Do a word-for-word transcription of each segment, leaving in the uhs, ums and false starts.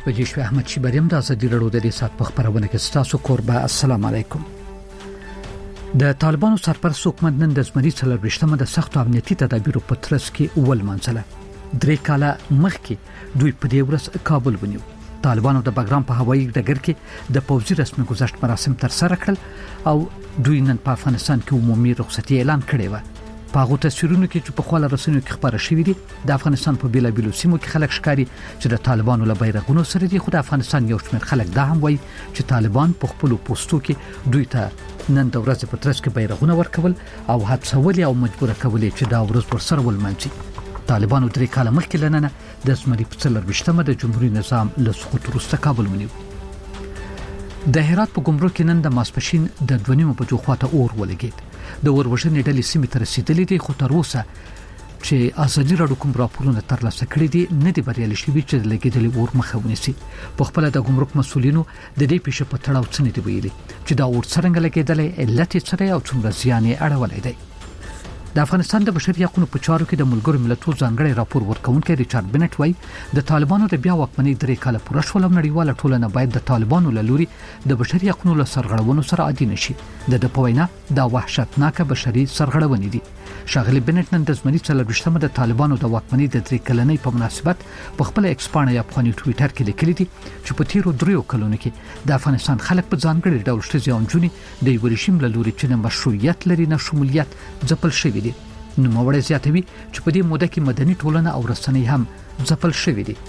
بجې شو احمد شي بریم د ازادي رادیو د ریاست په خبرونه کې تاسو قربا السلام علیکم. د طالبانو سرپرست حکومت نن د زمري څلورشتمه د سختو امنیتي تدابیرو په ترڅ کې اول منځله درې کاله مخکې دوی په دې ورځ کابل ونیو. طالبانو د بګرام په هوایي ډګر کې د پوځي رسمي گذشت مراسم تر سره کړل او دوی نن په افغانستان کې عمومي رخصتي اعلان کړې و. په هغه تصویرونو کې چې په خپل رسنیو کې خبره شوې دي د افغانستان په بیلا بیلو سیمو کې خلک ښکاري چې د طالبانو له بیرغونو سره دي. خو د افغانستان یو شمېر خلک دا هم وایي چې طالبان په خپل پوسټو کې دوی ته نن د ورځې په ترڅ کې بیرغونه ورکول او هڅول او مجبور کول چې دا ورځ ورسره ولمنځي. طالبانو درې کاله مخکې لننه د زمري په څلورشتمه د جمهوریت نظام له سقوط وروسته کابل ونیو. د هرات په ګمرک کې نن د ماسپښین د دوه بجو خواته اور ولګید. د اوروژنې ډلې سیمې ته رسیدلې دي خو تر اوسه چې ازادي راډیو کوم راپورونه ترلاسه کړي دي نه دی بریالي شوي چې د لګیدلې اور مخه ونیسي. په خپل د ګمرک مسولینو د دې پیښې په تړاو څه نه دی ویلي چې دا اور څنګه لګیدلې علت یې څه او څومره زیان یې اړولی دی. د افغانستان د بشري حقوقو په چارو کې د ملګرو ملتونو ځانګړي راپور ورکونکي ریچارډ بنټ وایي د طالبانو د بیا واکمنۍ درې کاله پوره شول او نړیواله ټولنه باید د طالبانو له لوري د بشري حقوقو له سرغړونو سره عادي نشي. د د په وینا دا وحشتناک بشري سرغړونې دي. شاغلي بنټ نن د زمري څلورشتمه د طالبانو د واکمنۍ د درې کلنۍ په مناسبت په خپل ایکس باندې افغاني ټوئیټر کې لیکلي دي چې په تیرو دریو کلونو کې د افغانستان خلک په ځانګړي ډول ښځې او نجونې د یو رژیم له لوري چې نه مشروعیت لري نه شمولیت ځپل شوي دي. نو موړې زیاتوي چې په دې موده کې مدني ټولنه او رسنۍ هم ځپل شوې دي.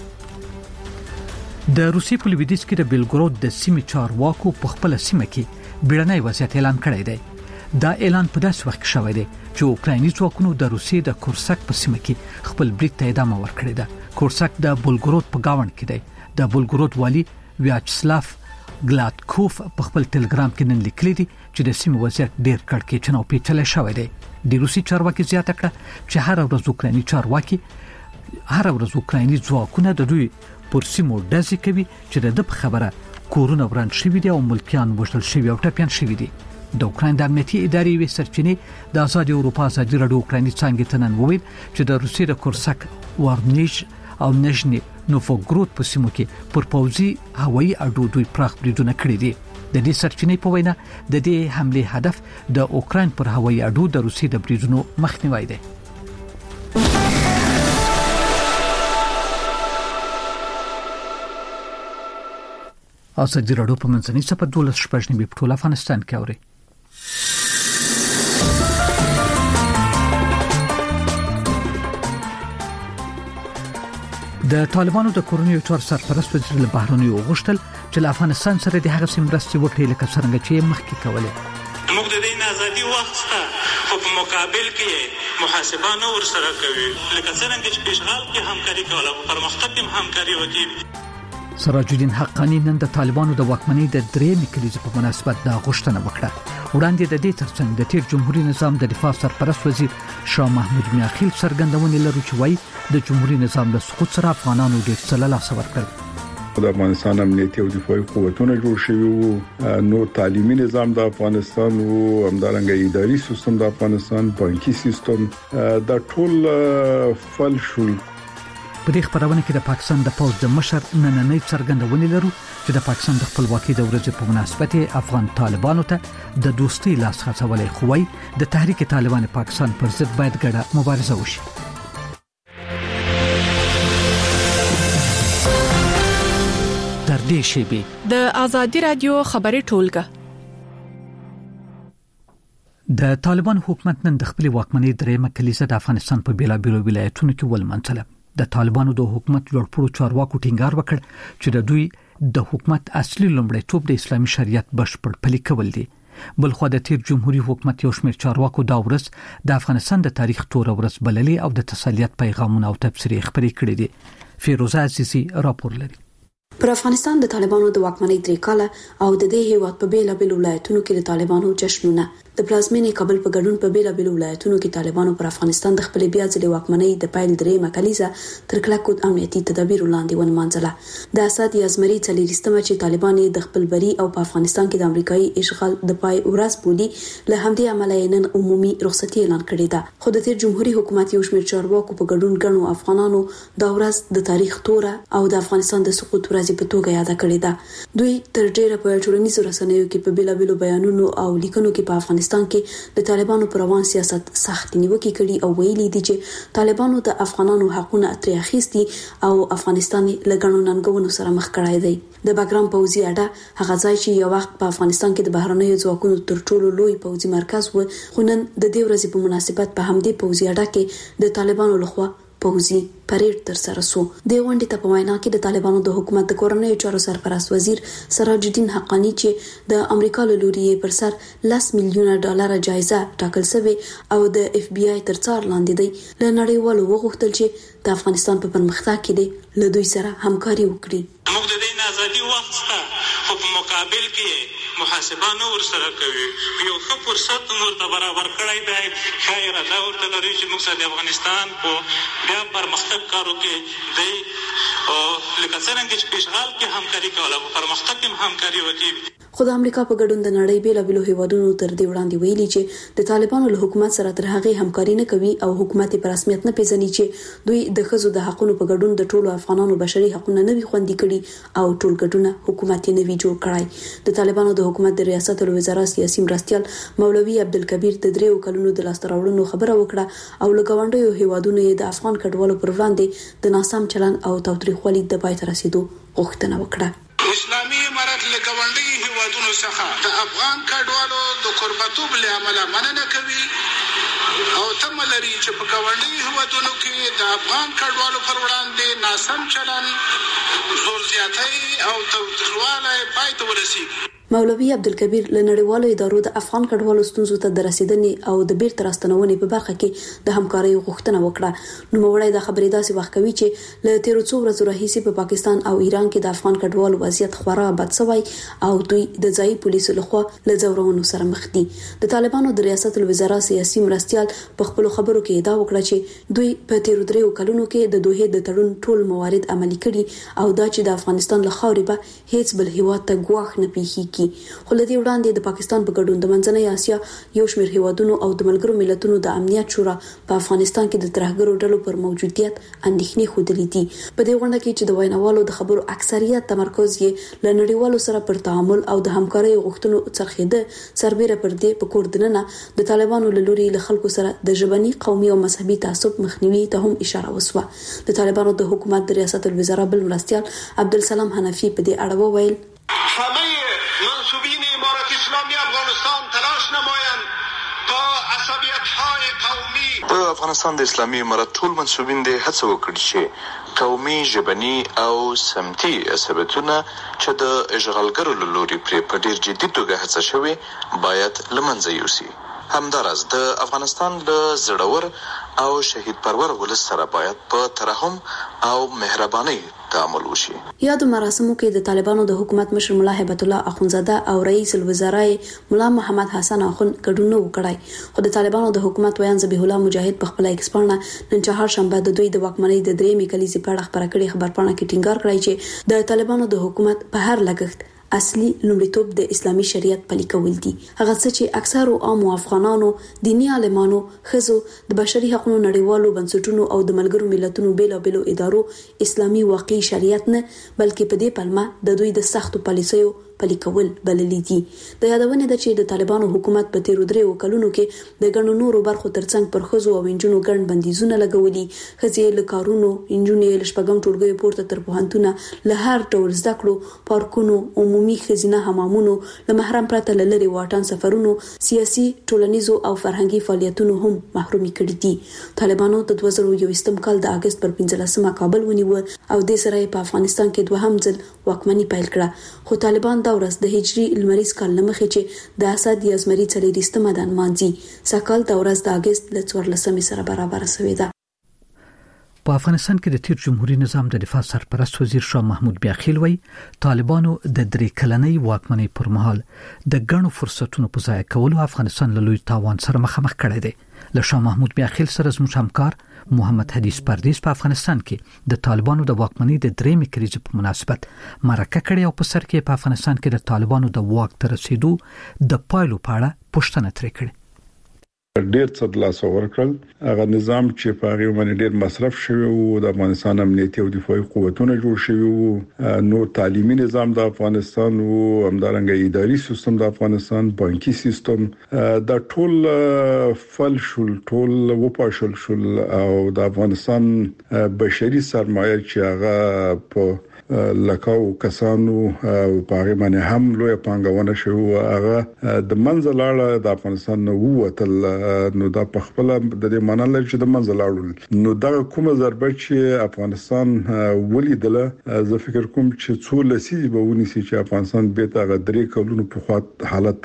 د روسیې په لویدیځ کې د بیلګرود د سیمې چارواکو په خپل سیمه کې بیړنی وضعیت اعلان کړی دی. دا اعلان په داسې وخت کې شوی دی چې اوکرایني ځواکونو د روسیې د کورسک په سیمه کې خپل برید ته ادامه ورکړې ده. کورسک د بولګرود په گاوند کې دی. د بولګرود والی ویاچسلاف ګلاتکوف په خپل ټلګرام کې نن لیکلي دي چې د سیمې وضعیت ډېر کړکېچن او پیچلی شوی دی. د روسي چارواکي زیاته کړه چې هر ورځ اوکرایني چارواکي هر ورځ اوکرایني ځواکونه د دوی پر سیمو ډزې کوي چې د خبره کورونه وران شوي دي او ملکیان وژل شوي او ټپیان شوي دي. د اوکراین د امنیتي ادارې وی سرچینې د آزاد اروپا ازادي راډیو اوکرایني څنګه تنن وویل چې د روسي د کورسک ورنیش او نژنی نوفوګرود په سیمو کې پر پوځي هوایي اډو دوی پراخ بریدونه کړي دي. د دې سرچینې په وینا د دې حمله هدف د اوکراین پر هوایي اډو د روسي د بریدونو مخنیوي دی. ازادي راډیو په منځنۍ صفحه دولس شپږ نیمه په ټول افغانستان کې اوري. د طالبانو د کورنیو چارو سرپرست وزیر له بهرنیو غوښتل چې له افغانستان سره د هغه سیمرستي وکړي لکه څنګه چې مخکې کولې. موږ د دې ازادي وخت په مقابل کې محاسبه نه ورسره کوي لکه څنګه چې پیشغال کې همکاري کوله او پرمختګ کې همکاري وکړي. سراج الدین حقانی نن د طالبانو د واکمنۍ د درې کلیزې په مناسبت دا غوښتنه وکړه. وړاندې د دې ترڅنګ د تیر جمهوریت نظام د دفاع سرپرست وزیر شاه محمود میاخیل څرګندونې لري چې وایي د جمهوریت نظام له سقوط سره افغانانو ډېر څه له لاسه ورکړل. د افغانستان امنیتي او دفاعي قوتونه جوړ شوي وو، نو تعلیمي نظام د افغانستان وو، همدارنګه اداري سیستم د افغانستان، بانکي سیستم دا ټول فل شول. په دې خبرونه کې د پاکستان د پوز د مشر نننۍ څرګندونې لرو چې د پاکستان د خپلواکۍ د ورځې په مناسبت افغان طالبانو ته د دوستۍ لاس خلاصولای خوای د تحریک طالبان پاکستان پر ضد باید ګډه مبارزه وشي. تر دې شی د ازادي رادیو خبري ټولګه. د طالبان حکومت نن د خپل واکمنۍ درېمه کلیسه د افغانستان په بیلا بیلو ولایتونو کې ولمنځله. د طالبانو د حکومت جوړپړو چارواکو ټینګار وکړ چې د دوی د حکومت اصلي لومړیتوب د اسلامي شریعت بشپړ پلي کول دي. بل خو د تیر جمهوریت حکومت یو شمېر چارواکو دا ورځ د افغانستان د تاریخ تور ورځ بللې او د تسلیت پیغامونه او تبصرې خبرې کړې دي. فیروزه عزیزی راپور لري. پر افغانستان د طالبانو د واکمنۍ درې کاله او د دې هیواد په بیلا بیل ولایتونو کې د طالبانو جشنونه د پلازمینې کابل په ګډون په بیلا بیل ولایتونو کې طالبانو پر افغانستان د خپل بیا ځلې واکمنۍ د پایل درې مکلیزه تر کلکو امنیتي تدابیر لاندې ونمانځله. د اسد یزمری څلورستمه چې طالبان د خپل بری او په افغانستان کې د امریکایي اشغال د پای ورځ بولي له همدې عمله نن عمومي رخصتي اعلان کړې ده. خو د تیر جمهوریت حکومت یو شمېر چارواکو په ګډون غنو افغانانو دا ورځ د تاریخ توره او د افغانستان د سقوط ورځ ماضي په توګه یاد کړې ده. دوی تر ډیره په ټولنیزو رسنیو کې په بیلابیلو بیانونو او لیکنو کې په افغانستان کې د طالبانو پر روان سیاست سخت نیوکه کړي او ویلي دي چې طالبانو د افغانانو حقوقونه ترې اخیستي او افغانستان له ګڼو ننګونو سره مخ کړای دی. د باګرام پوځي اډه هغه ځای چې یو وخت په افغانستان کې د بهرنیو ځواکونو تر ټولو لوی پوځي مرکز و، خو نن د دې ورځې په مناسبت په همدې پوځي اډه کې د طالبانو لخوا پوځي پریډ تر سره شو. د غونډې ته په وینا کې د طالبانو د حکومت د کورنۍ چارو سرپرست وزیر سراج الدین حقانی چې د امریکا له لوري پر سر لس میلیونه ډالر جایزه ټاکل شوی او د اف بی آی تر څار لاندې دی، له نړیوالو وغوښتل چې د افغانستان په پرمختګ کې د له دوی سره همکاري وکړي. موږ د دې ازادي وخت خو په مقابل کې محاسبه نور سره کوي، یو ښه فرصت نور ته برابر کړی دی. خیر دا ورته لري چې موږ د افغانستان په بیا پرمختګ کارو کې دی او لکه څنګه چې پیشغال کې همکاري کوله په پرمختګ کې همکاري وکړي. خو د امریکا په ګډون د نړۍ بیلابیلو هیوادونو تر دې وړاندې ویلي چې د طالبانو له حکومت سره تر هغه همکاري نه کوي او حکومت په رسمیت نه پیژني چې دوی د ښځو د حقوقو په ګډون د ټولو افغانانو بشري حقوقونه نه وي خوندي کړي او ټول ګډونه حکومت نه وي جوړ کړای. د طالبانو د حکومت د ریاست الوزرا سیاسي مرستيال مولوي عبدالکبیر د دریو کلونو د لاستراوړنو خبره وکړه او لګاونډیو هیوادونو د افغان کډوالو پر وړاندې د ناسم چلن او تاوتریخوالي د پای ته رسیدو غوښتنه وکړه. اسلامي امارت له ګاونډي هیوادونو څخه د افغان کډوالو د قربتوب له امله مننه کوي او تم لري چې په ګاونډي هیوادونو کې د افغان کډوالو پر وړاندې ناسم چلن، زور زیاتی او تاوتریخوالی پای ته ورسیږي. مولوي عبدالکبیر له نړیوالو ادارو د افغان کډوالو ستونزو ته د رسیدنې او د بیرته راستنونې په برخه کې د همکارۍ غوښتنه وکړه. نو موړی د خبرې داسې وخت کوي چې له تیرو څو ورځو راهیسې په پاکستان او ایران کې د افغان کډوالو وضعیت خورا بد شوی او دوی د ځایي پولیسو لخوا له ځورونو سره مخ دي. د طالبانو د ریاست الوزرا سیاسي مرستيال په خپل خبرو کې ادعا وکړه چې دوی په تیرو دریو کلونو کې د دوه د تړون ټول موارد عملي کړي او دا چې د افغانستان له خاورې به هیڅ بل هیواد ته ګواښ نه پیښیږي. خو لدی وړاندې د پاکستان په ګډون د منځنۍ اسیا یو شمېر هیوادونو او د ملګرو ملتونو د امنیت شورا په افغانستان کې د ترهګرو ډلو پر موجودیت اندېښنې خوده دي. په دې غونډه کې چې د ویناوالو د خبرو اکثریت تمرکز یې له نړیوالو سره پر تعامل او د همکارۍ غوښتنو څرخېده، سربېره پر دې په کوردننه د طالبانو له لوري له خلکو سره د ژبني، قومي او مذهبي تعصب مخنیوي ته هم اشاره وسوه. د طالبانو د حکومت د ریاست الوزرا بل مرستيال عبدالسلام حنفي په دې اړه وویل: منصوبین امارت اسلامی افغانستان تلاش نمایند تا عصبیت‌های قومی په افغانستان د اسلامي امارت ټول منصوبین د هڅه وکړي چې قومي، ژبني او سمتي عصبیتونه چې د اشغالګرو له لوري پرې په ډیر جدي توګه هڅه شوي باید له منځه یوسي. همداراز د افغانستان له زړور او شهید پرور ولس سره باید په ترحم او مهرباني تعامل وشي. یادو مراسمو کې د طالبانو د حکومت مشر ملا هیبت الله اخونزاده او رئیس الوزرا ملا محمد حسن اخون ګډون وکړای. خو د طالبانو د حکومت ویان ذبیح الله مجاهد په خپل ایکس پاڼه نن چهارشنبه د دوی د واکمنۍ د درېمې کلیزې په اړه خبره کړې خبر پاڼه کې ټینګار کړی چې د طالبانو د حکومت په هر لګښت اصلي لومړیتوب د اسلامي شریعت پلي کول دي. هغه څه چې اکثرو عام افغانانو، دینی عالمانو، خزو، د بشري حقوقو نړیوالو بنسټونو او د ملګرو ملتونو بیلابیلو ادارو اسلامي واقعي شریعت نه بلکې په دې پلمه د دوی د سختو پالیسیو پلي کول بللي دي. د یادونه ده چې د طالبانو حکومت په تیرو دریو کلونو کې د ګڼو نورو برخو ترڅنګ پر خزو او انجونو ګڼ بندیزونه لګولي. خزې له کارونو، انجونې له شپږم ټولګیو پورته تر پوهنتونه له هر ډول زده کړو، پارکونو، عمومي خزینه حمامونو، له محرم پرته له لرې واټن سفرونو، سیاسي، ټولنیزو او فرهنګي فعالیتونو هم محرومي کړي دي. طالبانو د دوه زره یوویشتم کال د اگست پر پنځلسمه کابل ونیو او د سره په افغانستان کې دوهم ځل واکمني پیل کړه. خو طالبان دا ورځ د هجري لمریز کال لمخې چې د اسد یا زمري څلېرویشتمه د مانځي سکهال د ورځ د اگست له څوارلسمې سره برابر شوې ده. په افغانستان کې د تیر جمهوریت نظام د دفاع سرپرست وزیر شاه محمود بیاخیل وی طالبانو د درې کلنۍ واکمنۍ پر مهال د ګڼو فرصتونو په ضایع کولو افغانستان له لوی تاوان سره مخامخ کړی دی. له شاه محمود بیاخیل سره زموږ همکار محمد حدیث پردیس په افغانستان کې د طالبانو د واکمنۍ د درېمې کلیزې په مناسبت مرکه کړې او په سر کې په افغانستان کې د طالبانو د واک ته رسیدو د پایلو په اړه پوښتنه ترې کړې. ډېر څه د لاس ورکړل. هغه نظام چې په هغه باندې ډېر مصرف شوی او د افغانستان امنیتي او دفاعي قوتونه جوړ شوی وو، نو تعلیمي نظام د افغانستان او همدارنګه اداري سیستم د افغانستان، بانکي سیستم دا ټول فلشل ټول وپاشل شول او د افغانستان بشري سرمایه چې هغه په لکاو کسانو او په هغه هم لوی پانګونه شو هغه د منځلاړه د افغانستان نو وتل، نو دا په خپل د دې معنی لري چې د منځلاړو نو دا کومه ضربه چې افغانستان ولیدله، زه فکر کوم چې څو لسیزې به ونیسي چې افغانستان به تاغه درې کلونو په خاط حالت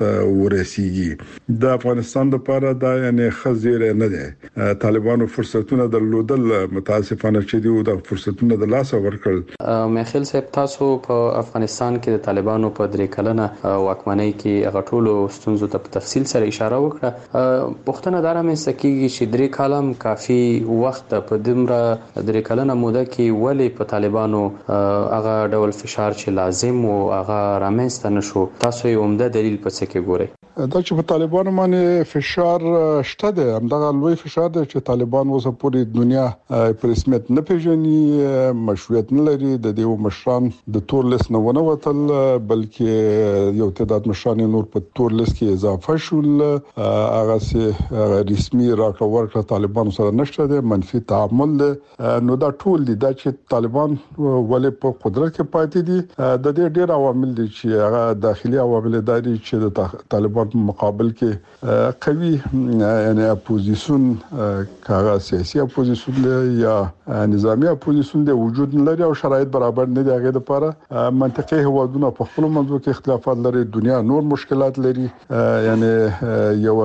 ورسیږي. د افغانستان لپاره دا یعنی خزیره نه ده. طالبانو فرصتونه درلودل، متاسفانه چې دی د فرصتونه د لاس ورکړل. خل صاحب، تاسو په افغانستان کې د طالبانو په درې کلنه واکمنۍ کې هغه ټولو ستونزو ته په تفصیل سره اشاره وکړه. پښتنه دار هم سکیږي چې درې کلم کافي وخت په دمره درې کلنه موده کې ولې په طالبانو هغه ډول فشار چې لازم او هغه رامنځته نشو. تاسو یې عمده دلیل په څه کې ګورئ؟ دا چې په طالبانو باندې فشار شته ده، همدغه لوی فشار دی چې طالبان اوس په دنیا په رسمیت نه پیژني، مشروعیت نه لري. د دې مشران د تور لیست نه ونه وتل، بلکې یو تعداد مشران نور په تور لیست کې اضافه شول. هغه سي رسمي راکړه ورکړه طالبان سره نشته ده، منفي تعامل ده. نو دا ټول دي دا چې طالبان ولې په قدرت کې پاتې دي. د دې ډېر عوامل دي چې هغه داخلي عوامل دي چې د طالبان په مقابل کې قوي یعنی اپوزیشن، کاغه سیاسي اپوزیشن یا نظامی اپوزیشن د وجود نه لري او شرایط برابر نه دي. هغه لپاره منطقي هوادونه په خپل منځو کې اختلافات لري، دنیا نور مشکلات لري، یعنی یو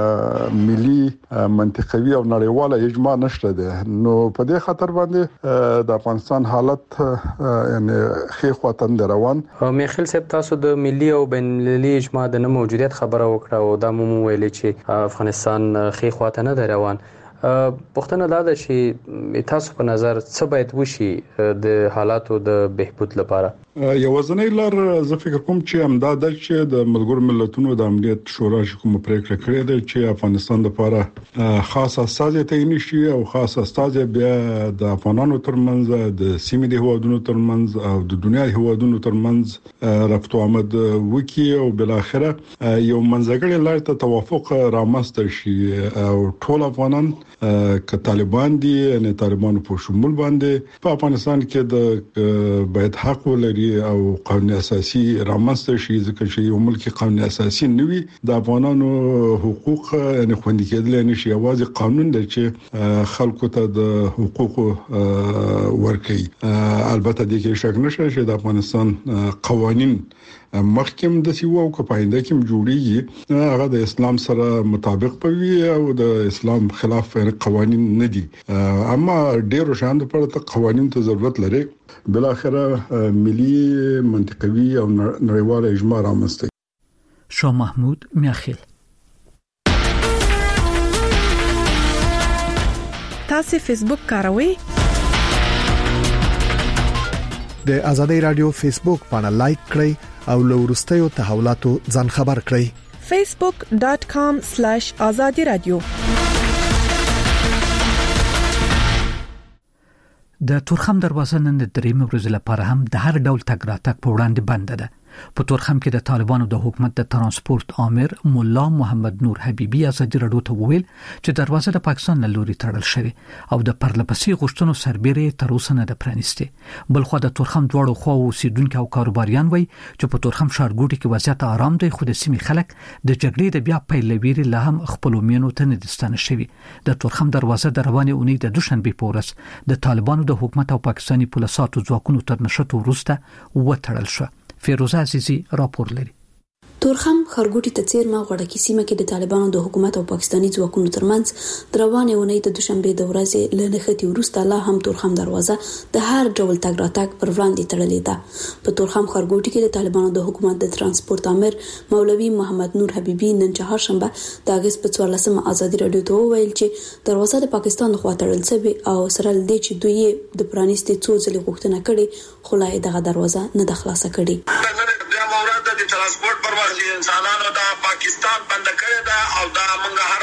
ملي منطقوي او نړیواله اجماع نشته ده. نو په دې خاطر باندې د افغانستان حالت یعنی خې خواتند روان. میخیل صاحب، تاسو د ملي او بین المللي اجماع د نه موجودیت خبره وکړه او دا مو ویل چې افغانستان خې خواته نه روان. پښتنه دا ده چې تاسو په نظر څه باید وشي د حالاتو د بهبود لپاره؟ یو ځنې لار زه فکر کوم چې امداد چې د ملګرو ملتونو د امنیت شورا چې کوم پریکړه کړې ده چې افغانستان لپاره خاص استازي تعین شي او خاص استازي بیا د افغانانو ترمنځ، د سیمې د هوادونو ترمنځ او د دنیا د هوادونو ترمنځ رفت آمد وکي او بل اخره یو منځګړی لار ته توافق رامنځته شي او ټول افغانان ک طالبان دي نه طالبانو په شمول باندې په افغانستان کې د باید حق ولري او قانون اساسي رامنځته شي، ځکه چې یو ملک قانون اساسي نوي د افغانانو حقوق نه خوندي کېدل نه شي. اواز قانون دی چې خلکو ته د حقوق ورکړي. البته د کې شک نشته چې د افغانستان قوانين محکم د سیو او کپاینده کې جوړیږي هغه د اسلام سره مطابق پوي او د اسلام خلاف قوانين نه دي، اما ډیرو شاند پر ته قوانين ته ضرورت لري. بل اخره ملي منطقوي او نړیواله اجماع رامنځته. شاه محمود میاخیل. تاسو فیسبوک کاروئ؟ د ازادي رادیو فیسبوک باندې لایک کړئ او له ورستیو تحولاتو ځان خبر کړئ. facebook dot com slash azadi radio. د تورخم دروازه نن د دریم ورځې لپاره هم د هر ډول تګ راتګ په وړاندې بند ده. په تورخم کې د طالبانو د حکومت د ترانسپورت امر مولا محمد نور حبیبی ازادي رادیو ته ویل چې دروازه د پاکستان له لوري تړل شوې او د پرلپسې غوښتنو سربېره تر اوسه نه ده پرانیسته. بل خو د تورخم دواړو خوا اوسیدونکو او کاروباریان وایي چې په تورخم ښارګوټي کې وضعیت آرام دی، خو د سیمې خلک د جګړې د بیا پیل لوري له هم خپل مینو ته نه دستانه شوي. د تورخم دروازه د روانې اونۍ د دوشنبه په ورځ د طالبانو د حکومت او پاکستاني پولیسو ځواکونو تر نشټو وروسته وتړل شو. فیروزه عزیزی راپور لري. تورخم خرګوټي ته چیرمه غوړکی سیمه کې د طالبانو د حکومت او پاکستاني ځواکونو ترمنځ دروانې ونې د دوشنبه د ورځې له نښتې وروسته لا هم تورخم دروازه د هر ډول تګ راتګ پر وړاندې تړلې ده. په تورخم خرګوټي کې د طالبانو د حکومت د ترانسپورت امر مولوي محمد نور حبیبی نن چهارشنبه د اگست په څوارلسمه ازادي رادیو ته ویل چې دروازه د پاکستان لخوا تړل شوې او سره لدې چې دوی د پرانیستي څو ځلې غوښتنه کړې خو لا دغه دروازه نه د خلاصه کړې. ترانسپورت پر واسطه انسانانو دا پاکستان بند کړی دا او دا موږ هر ورځ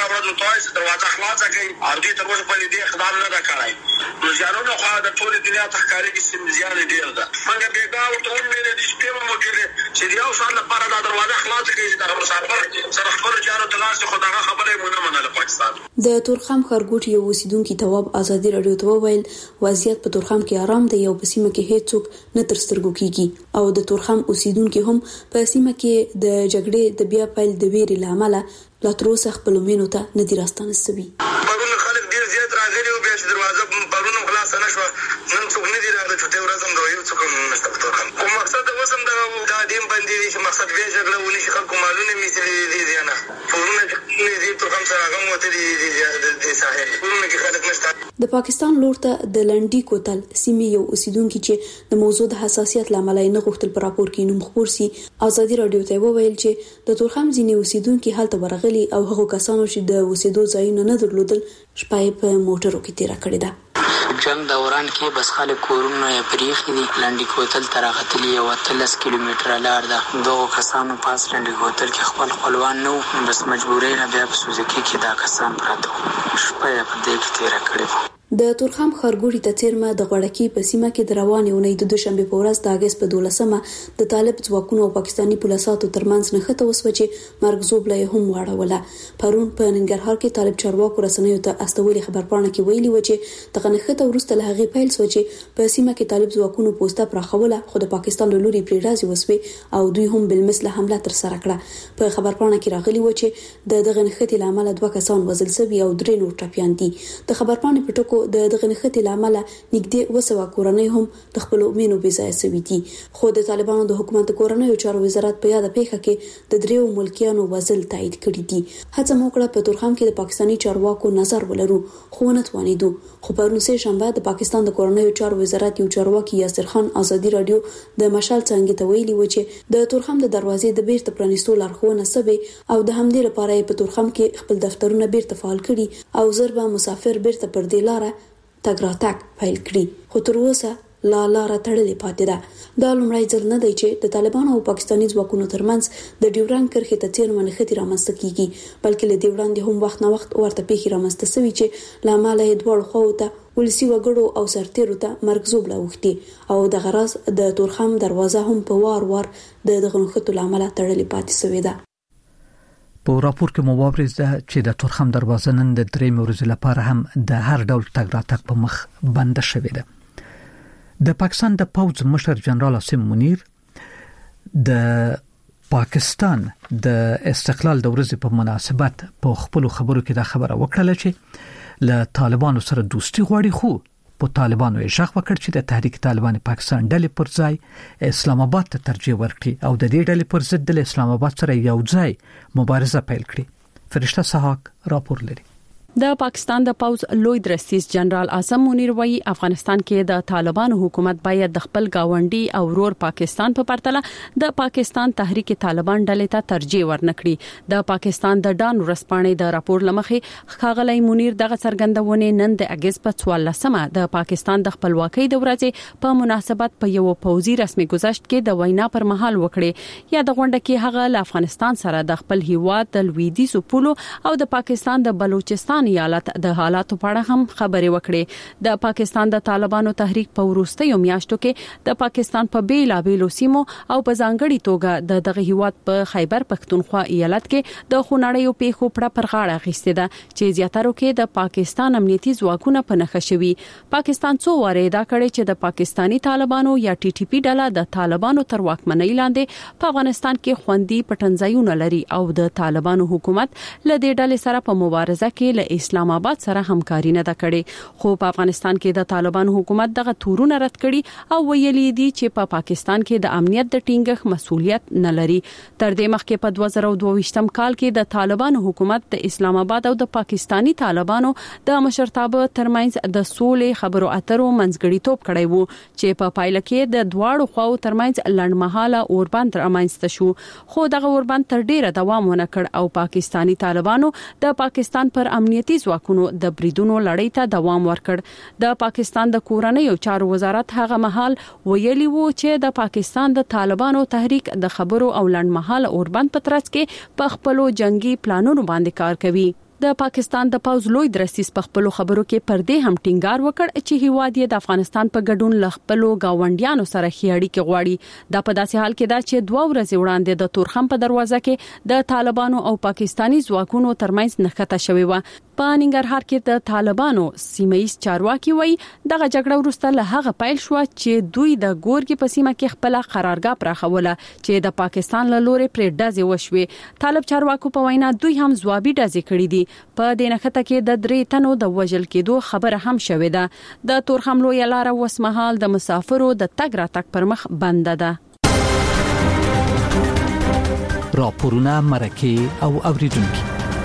وایي چې دروازه خلاصه کړي او دوی تر اوسه پورې دې اقدام نه ده کړی. نو زیانونه خو د ټولې دنیا ته ښکارېږي چې زیان یې ډېر ده. موږ بېګا ورته وویلې د شپې به مو ډېرې چې د یو ساعت لپاره دا دروازه خلاصه کړي چې د مسافر سره خپلو جانو ته لاړ شي، خو دغه خبره یې ونه منله پاکستان. د تورخم ښارګوټي یو اوسیدونکي تواب ازادي راډیو ته وویل وضعیت په تورخم کې آرام دی او په سیمه کې هیڅوک نه تر سترګو کیږي او د تورخم اوسیدونکي هم په سیمه کې د جګړې د بیا پیل د ویرې لامل لا تر اوسه خپل مینو ته نه دي راستانه سوي. پرون خلک ډیر زیات راغلي او بیا چې دروازه پرون خلاص نه شو، نن څوک نه دي راغلي چې ورځم دا یو څوک نشته په تورخم. کوم مقصد د وسم د دیم باندې چې مقصد به جګړه ونی شي، خلکو مالونه میسلي دي زیانه پرونه چې دې تورخم سره هغه وته دي د ساحل پرونه کې خلک نشته. د پاکستان لور ته د لنډي کوتل سیمې یو اوسیدونکو چې د موضوع د حساسیت لامل نه غوښتل پر راپور کې نوم خبر سي ازادي راډیو ته وویل چې د تورخم ځینې اوسیدونکو حالت ورغلي او هغه کسانو چې د اوسېدو ځایونه نه درلودل شپه په موټرو کې تیر کړی ده. جنگ دوران کې بس خلک کورونه یې پریخي دي. لنډي کوتل تر غتلی یو اتلس کیلومتره لار ده. دوه کسانو پاس لنډي کوتل کې خپل خپلوان نو بس مجبورې نه بیا په سوزکی کې دا کسان پراته شپه په دې کې تیر کړی. د تورخم ښارګوټي ته څیرمه د غړکی په سیمه کې د روانې اونۍ د دوشنبه په ورځ د اگست په دولسمه د طالب ځواکونو او پاکستاني پولیسو ترمنځ نښته وسوه چې مرګ زوبله هم واړوله. پرون په ننګرهار کې طالب چارواکو رسنیو ته استولي خبرپاڼه کې ویلي و چې د نښته وروسته له هغې پیل شو چې په سیمه کې طالب ځواکونو پوسټه پراخوله، خو د پاکستان له لوري پرې راځي وسوي او دوی هم بل مثله حمله تر سره کړه. په خبرپاڼه کې راغلي و چې د دغه نښتې لامل دوه کسان وژل شوي او درې نور ټپيان دي. د خبرپاڼې په ټکو د دغه نښتې لامل نږدې وسوه کورنۍ هم د خپل مینو بې ځای شوي دي. خو د طالبانو د حکومت کورنۍ چارو وزارت په یاد پیښه کې د دریو ملکیانو وژل تایید کړی دي. هڅه موکړه په تورخم کې د پاکستاني چارواکو نظر ولرو، خو نه توانیدو. خو پرون سه شنبه د پاکستان د کورنۍ چارو وزارت یو چارواکي یاسر خان ازادي راډیو د مشال څنګه ته ویلي و چې د تورخم د دروازې د بیرته پرانیستو لارښوونه سوي او د همدې لپاره په تورخم کې خپل دفترونه بیرته فعال کړي او زربا مسافر بیرته پر دې لاره تګ راتګ پیل کړي. خو تر اوسه لا لاره تړلې پاتې ده. دا لومړی ځل نه دی چې د طالبانو او پاکستاني ځواکونو ترمنځ د ډیورنډ کرښې ته څیرمه نښتې رامنځته کیږي، بلکې له دې وړاندې هم وخت نه وخت ورته پیښې رامنځته شوي چې له امله یې دواړو خواو ته ولسي وګړو او سرتیرو ته مرګ زوبله اوښتي او د غراز د تورخم دروازه هم په وار وار د دغه نښتو له امله تړلې پاتې شوې ده. په راپور کې مو واورېده چې د تورخم دروازه نن د درې ورځې لپاره هم د هر ډول تګ راتګ په مخ بنده شوې ده. د پاکستان د پوځ مشر جنرال عاصم منیر د پاکستان د استقلال د ورځې په مناسبت په خپل خبرو کې دا خبره وکړه چې له طالبانو سره دوستي غواړي، خو په طالبانو یې شخ وکړ چې د تحریک طالبان پاکستان ډلې پر ځای اسلام آباد ته ترجیح ورکړي او د دې ډلې پر ضد د اسلام آباد سره یو ځای مبارزه پیل کړي. فرشته سحاق راپور لري. د پاکستان د پوز لوی درستیز جنرال عاصم منیر وایي افغانستان کې د طالبانو حکومت باید د خپل گاونډي او ورور پاکستان په پرتله د پاکستان تحریک طالبان ډلې ته ترجیح ورنکړي. د پاکستان د ډان ورسپانې د راپور لمخې ښاغلی منیر دغه څرګندونه نن د اگست په څوارلسمه د پاکستان د خپلواکۍ د ورځې په مناسبت په یو پوزي رسمي گزارش کې د وینا پر مهال وکړي. یا د غونډه کې هغه له افغانستان سره د خپل هیواد د لویدیځ پولو او د پاکستان د بلوچستان ایالت د حالاتو په اړه هم خبرې وکړې. د پاکستان د طالبانو تحریک په وروستیو میاشتو کې د پاکستان په بیلابېلو سیمو او په ځانګړي توګه د دغه هیواد په خیبر پښتونخوا ایالت کې د خونړیو پیښو پر پر غاړه اخیسته ده چې زیاتره کې د پاکستان امنیتي ځواکونه په نښه شوي. پاکستان څو واره دا کړي چې د پاکستاني طالبانو یا ټي ټي پی ډله د طالبانو تر واکمنۍ لاندې په افغانستان کې خوندي پټنځایونه لري او د طالبانو حکومت له دې ډلې سره په مبارزه کې له اسلام آباد سره همکاري نه کړي. خو په افغانستان کې د طالبانو حکومت دغه تورونه رد کړي او ویلي دي چې په پا پاکستان کې د امنیت د ټینګښت مسؤلیت نه لري. تر دې مخکې په دوه زره دوه ویشتم کال کې د طالبانو حکومت د اسلام آباد او د پاکستاني طالبانو د مشرتابه ترمنځ د سولې خبرو اترو منځګړیتوب کړی وو چې په پایله کې د دواړو خواو ترمنځ لړمحاله اوربند رامنځته شو. خو دغه اوربند تر ډیره دوام ونه کړ او پاکستاني طالبانو د پاکستان پر امنیتي ځواکونو د بریدونو لړۍ ته دوام ورکړ. د پاکستان د کورنیو چارو وزارت هغه مهال ویلي وو چې د پاکستان د طالبانو تحریک د خبرو او لړمحاله اوربند په ترڅ کې په خپل جنگي پلانونو باندې کار کوي. د پاکستان د پوز لوی درسیس په خپل خبرو کې پر دې هم ټینګار وکړ چې هیواد یې د افغانستان په ګډون لخپلو گاونډیانو سره خېړی کې غواړي دا په داسې حال کې دا چې دوه ورځې وړاندې د تورخم په دروازه کې د طالبانو او پاکستانی ځواکونو ترمنځ نښته شوې و. په ننګرهار کې د طالبانو سیمایي چارواکي وایي دغه جګړه وروسته له هغه پیل شو چې دوی د ګورګي په سیمه کې خپل قرارګاه پراخوله چې د پاکستان له لوري پرې ډزې وشوي. طالب چارواکو په وینا دوی هم ځوابي ډزې کړې دي. په دې نښته کې د درې تنو د وژل کېدو خبره هم شوې ده. د تورخم لوی لار وسمحال د مسافرو د تګ راتګ پر مخ بنده ده. راپورونه مرکه او اوریدونکو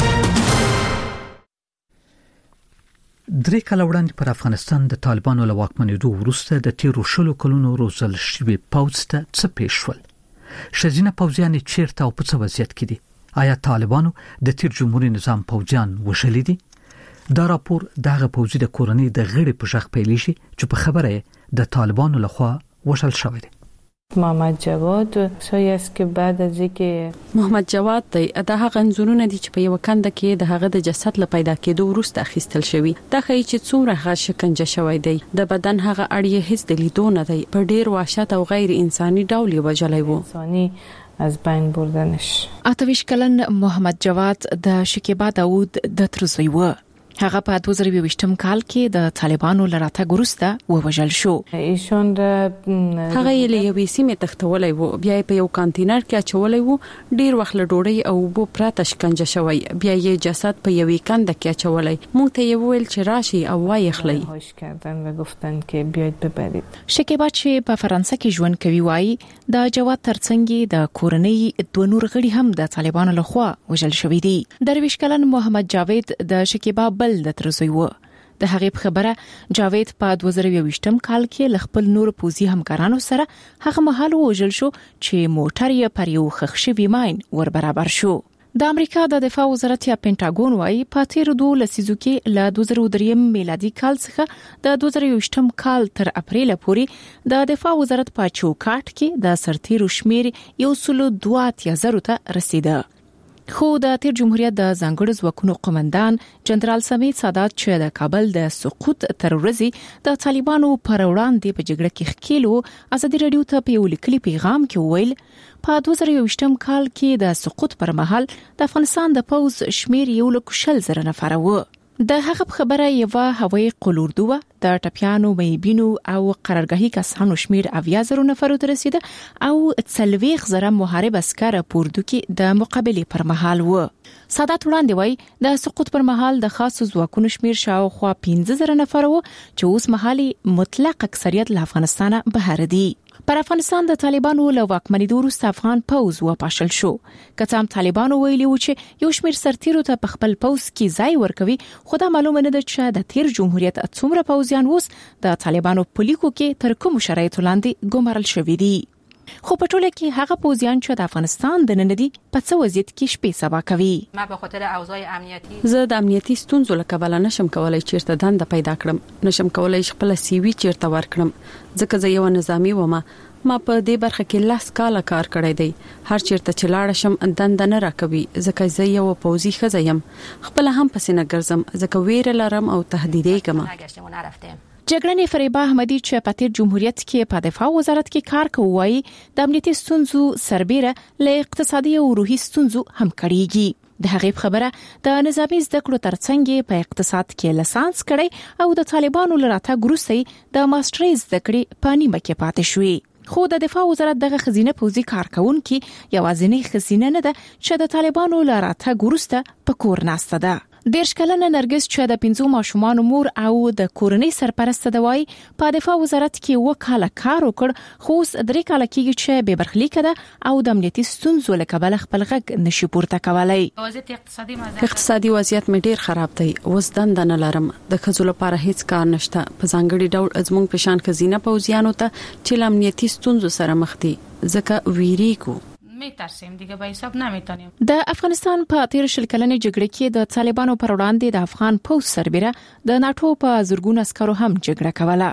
درې کال وړاندې پر افغانستان د طالبانو له واکمنېدو وروسته د تیرو شلو کلونو روزل شوی پوځ ته څه پیښ شول؟ شزینه پوځیان چیرته او په څه وضعیت کې دي؟ آیا طالبانو د تیر جمهوریت نظام پوځیان وشلې دي؟ دا راپور دغه پوځي د کورنۍ د غړي په شخ پیلې شي چې په خبره د طالبانو لخوا وشل شوی دی. محمد جواد شای است که بعد از اینکه محمد جواد دی د هغه انځورونه دي چې په یو کند کې د هغه د جسد له پیدا کېدو وروسته اخیستل شوی. دا ښیي چې څومره هغه شکنجه شوی دی. د بدن هغه اړیه هیڅ د لیدو نه دی. په ډیر وحشت او غیر انساني ډول وجلای وو. انساني از بین بردنش. اتویش کلن محمد جواد د شکیبا داوود د ترزوی و. هغه په دوه زره یوویشتم کال کې د طالبانو لراته ګروسته ووجل شو. ایشون د هغه یې له یوې سیمې تختولای وو، بیا په یو کانټینر کې اچولای وو، ډیر وخت له ډوډۍ او بو پراته شکنجه شوی، بیا یې جسد په یوې کند کې اچولای. مونږ ته یې وویل چې راشي او وای خلی. هوش کردن و گفتن که بیاید ببرید. شکیبا چې په فرانسه کې ژوند کوي وایي د جواد ترڅنګ د کورنۍ دوه نور غړي هم د طالبانو لخوا وژل شوی دي. درویش کلن محمد جاوید د شکیبا بل د ترزوی و. د هغې خبره جاوید په دوه زره یوویشتم کال کې خپل نور پوزي همکارانو سره هغه مهال وژل شو چې موټر یې پر یو خښ شوی ماین ور برابر شو. د امریکا د دفاع وزارت یا پینټاګون وايي په تیر دوه لسیزو کې له دوه زره درې میلادي کال څخه د دوه زره یوویشتم کال تر اپریل پورې د دفاع وزارت په چوکاټ کې د سرتیرو شمیر یو سل دوه اتیا زره ته رسیده. خو د تیر جمهوریت د ځانګړو ځواکونو قومندان جنرال سمیت سادات چې د کابل د سقوط تر ورځې د طالبانو پر وړاندې په جګړه کې ښکېلو ازادي رادیو ته په یو لیکلي پیغام کې ویل په دوه زره یوویشتم کال کې د سقوط پر مهال د افغانستان د پوز شمیر یو لک شل زره نفر و. د هغه خبره یو هوایي قلوردو د ټپیانو میبینو او قرارګاهي کسانو شمیر اویا زره نفر ته رسیده او څلويخ زره محارب عسكر پوردو کې د مقابله پر مهال و. سادات وړاندې وای د سقوط پر مهال د خاصو ځواکونو شمیر شاوخوا پنځه زره نفر و چې اوس مهالي مطلق اکثریت له افغانستان بهر دي. پر افغانستان د طالبانو له واکمنۍ وروسته افغان پوز و پاشل شو. کته هم طالبانو ویلي و چې یو شمیر سرتیرو ته په خپل پوز کې ځای ورکوي، خو دا معلومه نه ده چې د تیر جمهوریت څومره پوزیان اوس د طالبانو پولیکو کې تر کوم شرایطو لاندې ګمارل شوي دي. خو په ټوله کې هغه پوزیان چې د افغانستان د نن دي په څه وضعیت کې شپې سبا کوي. ما به خاطر اوضاع امنیتي زه د امنیتي ستونزو له کبله نشم کولای چیرته دنده پیدا کړم، نشم کولای خپل سی وی چیرته ورکړم، ځکه زه یو نظامی ومه. ما په دې برخه کې لاس کاله کار کړی دی. هر چیرته چې لاړ شم دنده نه راکوي، ځکه زه یو پوزي خزه یم. خپل هم پسې نه ګرځم، ځکه ویره لرم او تهدیدې کوم. جګړنې فریبا احمدی چې په تیر جمهوریت کې په دفاع وزارت کې کار کوي د امنیتي ستونزو سربېره له اقتصادي او روحي ستونزو هم کړيږي. د هغې خبره د نظامی زده کړو ترڅنګ په اقتصاد کې لسانس کړي او د طالبانو لراته ګروسي د ماستري زده کړې په نیمه کې پاتې شوې. خو د دفاع وزارت دغه خزینه پوزي کارکونکو یوازینی خزینه نه ده چې د طالبانو لراته ګروسته په کور ناسته ده. دیرش کلنه نرګس چې د پنځو ماشومان مور او د کورنۍ سرپرست دوای په دفاع وزارت کې وکاله کار وکړ، خو اوس درې کال کېږي چې به برخلیک ده او د امنیتي ستونزو له کبله خپل غږ نشي پورته کولای. اقتصادي وضعیت مې ډیر خراب دی، اوس دنده نه لرم، د خزو لپاره هیڅ کار نشته. په ځانګړي ډول ازمون پېشان خزینه پوزیانو ته چې امنیتي ستونزو سره مخ دي، ځکه ویریګو میترسیم دیگه به حساب نمیتونیم. د افغانستان په تیر شل کلنې جګړه کې د طالبانو پر وړاندې د افغان پوز سربېره د ناتو په زورګون عسکرو هم جګړه کوله.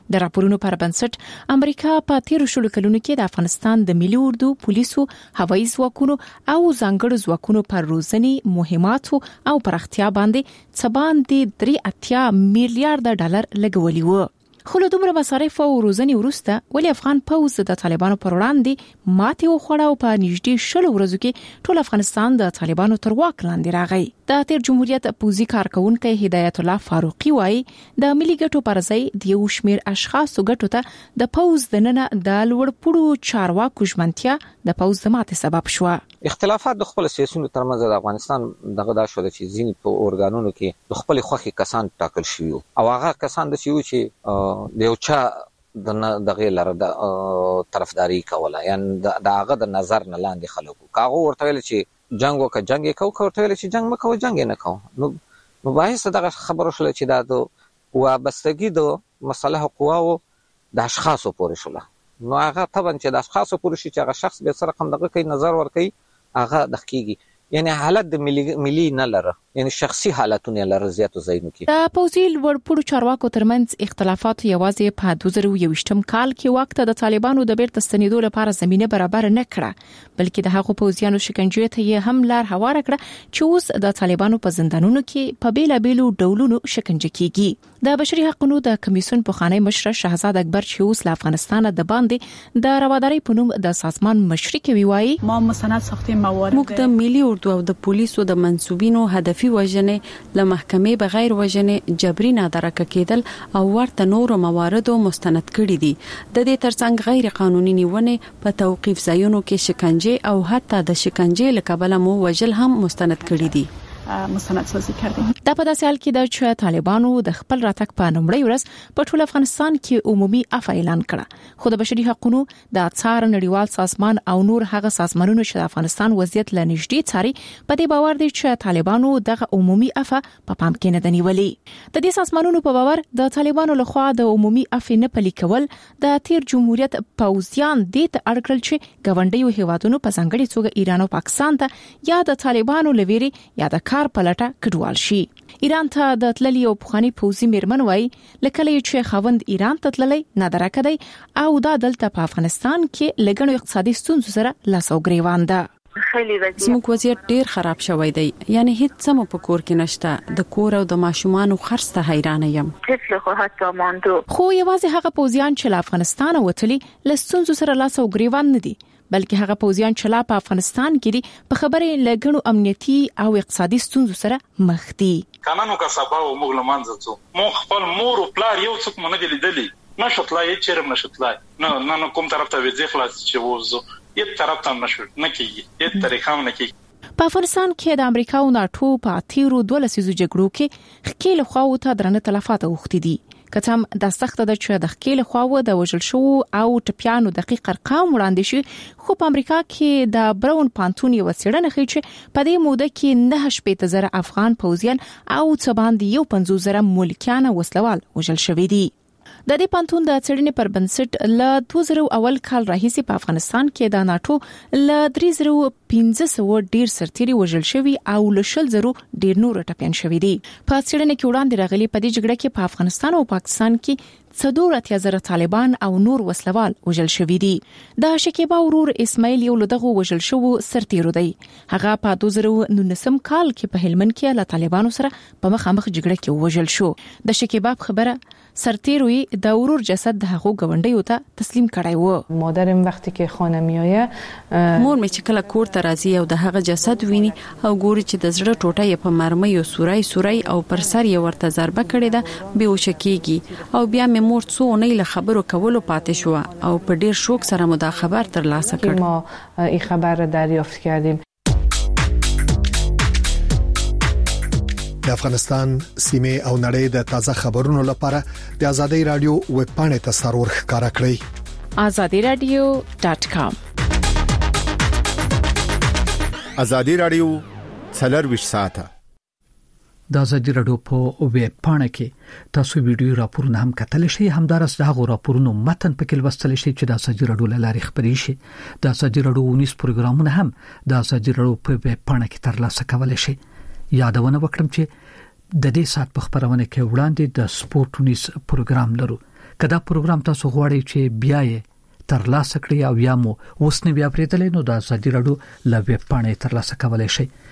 د راپورونو پر بنسټ امریکا په تیر شلو کلونو کې د افغانستان د ملي اردو پولیسو هوایي ځواکونو او ځانګړو ځواکونو پر روزنی مهماتو او پراختیا باندې څه باندې درې اتیا میلیارډ ډالر لګولي وو. خو له دومره مصارف او روزنی وروسته ولې افغان پوځ د طالبانو پر وړاندې ماتې وخوړه او په نږدې شلو ورځو کې ټول افغانستان د طالبانو تر واک لاندې راغی. د تیر جمهوریت پوځي کارکونکو هدایت الله فاروقي وایي د ملي ګټو پر ځای د یو شمېر اشخاصو ګټو ته د پوځ دننه د لوړپوړو چارواکو ژمنتیا د پوځ د ماتې سبب شو. اختلافات د خپل سیاسيونو ترمنځ د افغانستان دغه دا شو چې ځینې په اورګانونو کې د خپل خوخي کسان ټاکل شوی او هغه کسان د شیو چې د یو چا د دغه لاره د طرفداري کوله، یعنی د هغه د نظر نه لاندې خلکو کاغه ورته ویل چې جنگ وکړه جنگ یې کو ورته ویل چې جنگ مکو جنگ نه کو. نو مباحث دغه خبرو شول چې دا د وابستګي د مصالح قواو د اشخاصو پورې شول. نو هغه طبعا چې د اشخاصو پورې شي چې هغه شخص به سره کوم دغه کوي نظر ور کوي هغه د حقيقي یعنی حالت د ملي ملي نه لره، یعنی شخصي حالتونه لره زیاتو زینو کې. د پوځي ورپوړو چارواکو ترمنځ اختلافات یوازې په دوه زره یوویشتم کال کې وخت د طالبانو د بیرته ستنېدو لپاره زمينه برابر نه کړه، بلکې د هغو پوځیانو شکنجې ته یې هم لار هواره کړه چې اوس د طالبانو په زندانونو کې په بیلابېلو ډولونو شکنجه کیږي. د بشري حقوقو د کمیسیون پخوانی مشر شهزاد اکبر چې اوس له افغانستان د باندې د رواداري په نوم د سازمان مشري کوي وایي ما مستند ساختیم موارد موږ د ملي اردو او د پولیسو د منسوبینو هدفي وژنې له محکمې بغیر وژنې جبري نادرکه کېدل او ورته نور مواردو مستند کړي دي. د دې ترڅنګ غیر قانوني نیونې په توقيف ځایونو کې شکنجه او حتی د شکنجه لکبله مو وژل هم مستند کړي دي. مستند سازي کړي. دا په داسې حال کې د چې طالبانو د خپل راتګ په نومړی ورځ په ټول افغانستان کې عمومي عفو اعلان کړه، خو د بشري حقوقو د څار نړیوال سازمان او نور هغه سازمانونو چې د افغانستان وضعیت لنږدې څاري په دې باور دي چې طالبانو دغه عمومي عفو په پام کې نه دنیولي. د دې سازمانونو په باور د طالبانو لخوا د عمومي عفو نه پلي کول د تیر جمهوریت پوځیان د اړکل چې غونډیو هیوادونو په ځانګړي توګه ایران او پاکستان ته یا د طالبانو لویري یا د کار پلټه کډوال شي. ایران ته د تللی او پخوانی پوځي میرمن وای لکه چې خوند ایران ته تللی نه درکدي او دا دلته په افغانستان کې لګنو اقتصادي ستونزو سره لاسو ګریوان ده. خیلی وضعیت زموږ وضعیت ډیر خراب شوی دی، یعنی هیڅ سم په کور کې نشته، د کور او د ماشومان خرڅ ته حیران یم. طفل خو حتی ماندو خو یوازې هغه پوځیان چې له افغانستان وتلي لستونزو سره لاسو ګریوان نه دي، بلکې هغه پوځیان چې لا په افغانستان کې دي په خبرې لګنو امنیتي او اقتصادي ستونزو سره مخ دي. قانونو کا سبا او موږ لمانځو مو خپل مور او پلار یو څوک مونږ نه لیدلی نشوتلای چیرې نشوتلای نو نو کوم طرف ته وځي خلاص چې وځو یت طرف ته نشو نه کیږي یت طریقه هم نه کیږي. په افغانستان کې د امریکا او ناتو په تیرو دوه لسیزو جګړو کې خکیل خواو ته درنه تلفات اوختي دي. کتم د سخت د چې د خکیل خواو د وژل شو او ټپيانو دقیق ارقام وړاندې شي، خو په امریکا کې د براون پانتون یو څېړنه ښیي چې په دې موده کې نه شپږ زره افغان پوځیان او څه باندې یو پنځوس زره ملکیان وسلوال وژل شوي دي. د دې پانتون د څېړنې پر بنسټ ل دوه زره اول کال راهیسې په افغانستان کې د ناتو ل درې زره پنځه سوه ډیر سرتيري وژل شوي او ل شل زره ډیر نور ټپيان شوي دي. په څېړنه کې وړاندې راغلي په دې جګړه کې په افغانستان او پاکستان کې څلور اتیا زره طالبان او نور وسلوال وژل شوي دي. د شکیبا ورور اسماعیل یو لدغه وژل شو سرتیرو دی. هغه په دوه زره نولسم کال کې په هلمند کې له طالبانو سره په مخامخ جګړه کې وژل شو. د شکیبا خبره سرتیروی د ورور جسد د هغو غونډیو ته تسلیم کړای و. مادرم وقتی که خانه میایه مور می چې کله کور ته راځي او د هغه جسد ویني او ګوري چې د زړه ټوټه یې په مرمۍ او سورای سورای او پر سر یې ورته ضربه کړې ده به وشکیږي او بیا مې مور څو نه له خبرو کولو پاتې شو او په ډیر شوک سره مو دا خبر تر لاسه کړ. ما این خبر را دریافت کردیم. د افغانستان سیمه او نړۍ د تازه خبرونو لپاره د آزادۍ رادیو ویب پاڼه ته سرور ښکارا کړئ آزادی رادیو ډاٹ کام. آزادی رادیو څلور ساعته د آزادۍ رادیو په ویب پاڼه کې تاسو ویډیو راپورونه هم کتلی شئ، همدارس دغه راپورونو متن پکې لوستلی شئ چې د آزادۍ رادیو لارې خبري شي. د آزادۍ رادیو ونیس پروګرامونه هم د آزادۍ رادیو په ویب پاڼه کې ترلاسه کولای شئ. یادونه وکړم چې د دې سات په خبرونه کې وړاندې د سپورت ونیس پروګرام لرو کدا پروګرام تاسو غواړئ چې بیا یې ترلاسه کړئ او یا مو اوس نه بیا پریتلې نو د ازادي رادیو لا ویب پاڼې ترلاسه کولای شئ